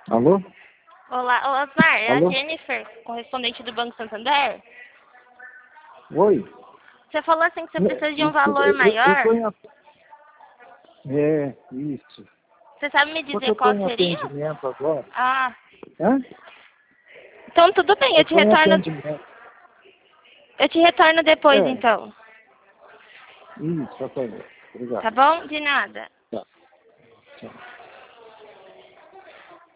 Alô? Olá, ô Osmar, é Alô? a Jennifer, correspondente do Banco Santander. Oi? Você falou assim que você precisa de um Desculpa, valor maior. É, isso. Você sabe me Porque dizer eu estou qual em seria? atendimento agora. Ah, Hã? então tudo bem, Eu estou em atendimento. eu te retorno depois É, então. isso, tá bom. Obrigado. Tá bom? De nada. Tá. Tchau.